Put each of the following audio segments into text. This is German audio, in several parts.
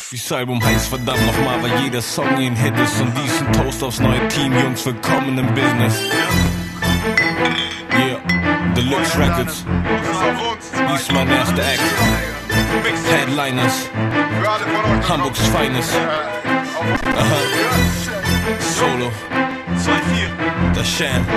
Dieses Album heißt verdammt nochmal, weil jeder Song ein Hit ist. Und dies ein Toast aufs neue Team, Jungs, willkommen im Business. Yeah, Deluxe Records. Dies ist mein erster Act. Headliners, Hamburgs Feines. Aha. Solo, das Shan.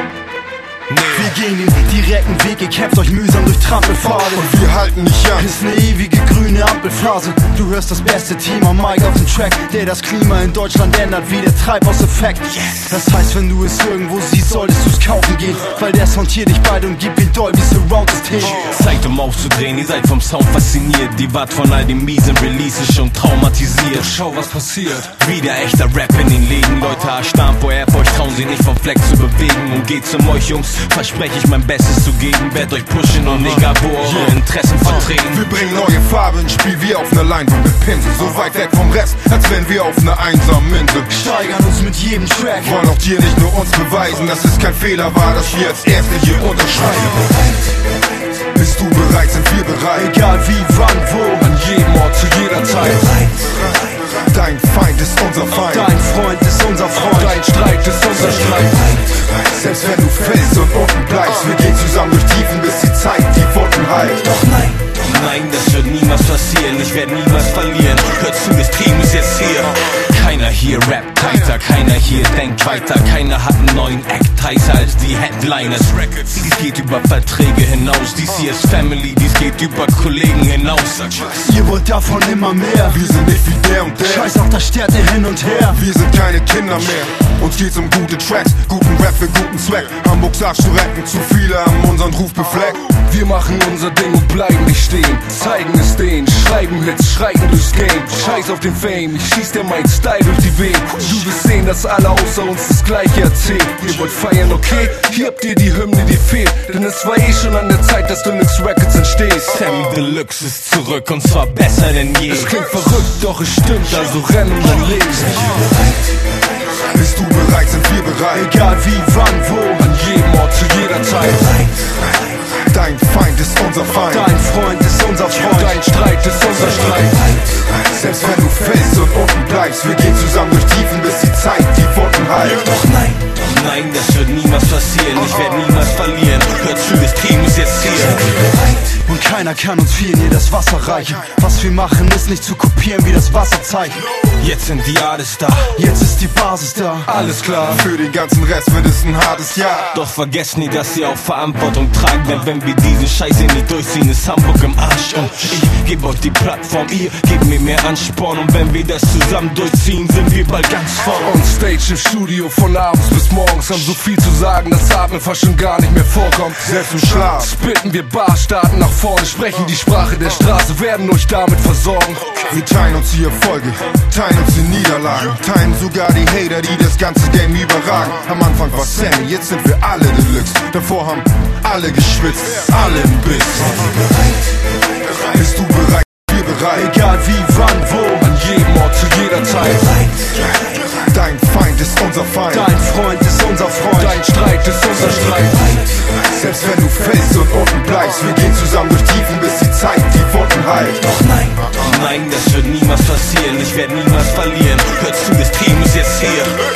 Wir gehen den direkten Weg, ihr kämpft euch mühsam durch Trampelpfade. Und wir halten nicht an. Ist ne ewige grüne Ampelphase. Du hörst das beste Team am Mic auf dem Track, der das Klima in Deutschland ändert wie der Treibhauseffekt. Das heißt, wenn du es irgendwo siehst, solltest du's kaufen gehen, weil der Sound hier dich beide und gibt wie Dolby Surround-System. Zeit um aufzudrehen, ihr seid vom Sound fasziniert. Die wart von all den miesen Releases schon traumatisiert. Doch schau, was passiert. Wieder echter Rap in den Läden. Leute erstarren vor Air, euch trauen sie nicht vom Fleck zu bewegen. Und geht's um euch, Jungs, verspreche ich mein Bestes zu geben. Werd euch pushen und egal wo eure Interessen vertreten. Wir bringen neue Farbe ins Spiel wie auf einer Leinwand mit Pinsel. So weit weg vom Rest, als wären wir auf einer einsamen Insel. Steigern uns mit jedem Track. Wollen auch dir nicht nur uns beweisen, dass es kein Fehler war, dass wir als Erste hier unterschreiben. Bist du bereit, sind wir bereit. Egal wie, wann, wo, an jedem Ort, zu jeder Zeit. Dein Feind ist unser Feind. Dein Freund ist unser Freund. Dein Streit ist unser Streit. Selbst wenn du fällst und unten bleibst, wir gehen zusammen durch Tiefen, bis die Zeit die Wunden heilt. Doch nein, das wird niemals passieren. Ich werde niemals verlieren. Hört zu, das Team ist jetzt hier. Keiner hier rappt tighter, keiner hier denkt weiter. Keiner hat einen neuen Act heißer als die Headliners. Dies geht über Verträge hinaus. Dies hier ist Family, dies geht über Kollegen hinaus. ihr wollt davon immer mehr. Wir sind nicht wie der und der. Scheiß auf das Sterne hin und her. Wir sind keine Kinder mehr. Uns geht's um gute Tracks, guten Rap für guten Zweck. Hamburg sagst du retten, zu viele haben unseren Ruf befleckt. Wir machen unser Ding und bleiben nicht stehen. Zeigen es denen, schreiben Hits, schreiten durchs Game. Scheiß auf den Fame, ich schieß dir mein Style durch die Venen. Du wirst sehen, dass alle außer uns das Gleiche erzählen. Ihr wollt feiern, okay? Hier habt ihr die Hymne, die fehlt. Denn es war schon an der Zeit, dass Deluxe Records entsteht. Sammy Deluxe ist zurück und zwar besser denn je. Es klingt verrückt, doch es stimmt, also renn um dein Leben. Bist du bereit, sind wir bereit. Egal wie, wann, wo, an jedem Ort, zu jeder Zeit. Dein Feind ist unser Feind. Dein Freund ist unser Freund. Dein Streit ist unser Streit. Selbst wenn du fällst und unten bleibst, wir gehen zusammen durch Tiefen, bis die Zeit die Wunden heilt. Doch nein, das wird niemals passieren. Ich werde niemals verlieren. Hört zu, das Team ist jetzt hier. und keiner kann uns viel in das Wasser reichen. Was wir machen, ist nicht zu kopieren wie das Wasserzeichen. Jetzt sind die Artists da. Jetzt ist die Basis da. Alles klar, für den ganzen Rest wird es ein hartes Jahr. Doch vergesst nie, dass ihr auch Verantwortung tragt. Denn wenn wir diesen Scheiß hier nicht durchziehen, ist Hamburg im Arsch. Und ich gebe euch die Plattform, ihr gebt mir mehr Ansporn. Und wenn wir das zusammen durchziehen, sind wir bald ganz vorn. On Stage im Studio von abends bis morgens. Haben so viel zu sagen, dass Atmen fast schon gar nicht mehr vorkommt. Selbst im Schlaf spitten wir Bar, starten nach vorne, sprechen die Sprache der Straße, werden euch damit versorgen. Wir teilen uns die Erfolge, teilen uns die Niederlagen, teilen sogar die Hater, die das ganze Game überragen. Am Anfang war Sammy, jetzt sind wir alle Deluxe. Davor haben alle geschwitzt, alle im Biss. Bist du bereit? Wir bereit. Egal wie, wann, wo, an jedem Ort, zu jeder Zeit. Dein Feind ist unser Feind. Dein Freund ist unser Freund. Dein Streit ist unser Streit. Selbst wenn du fällst und unten bleibst, wir gehen zusammen durch Tiefen, bis die Zeit die Wunden heilt. Doch nein, das wird niemals passieren. Ich werde niemals verlieren. Hört zu, das Team ist jetzt hier.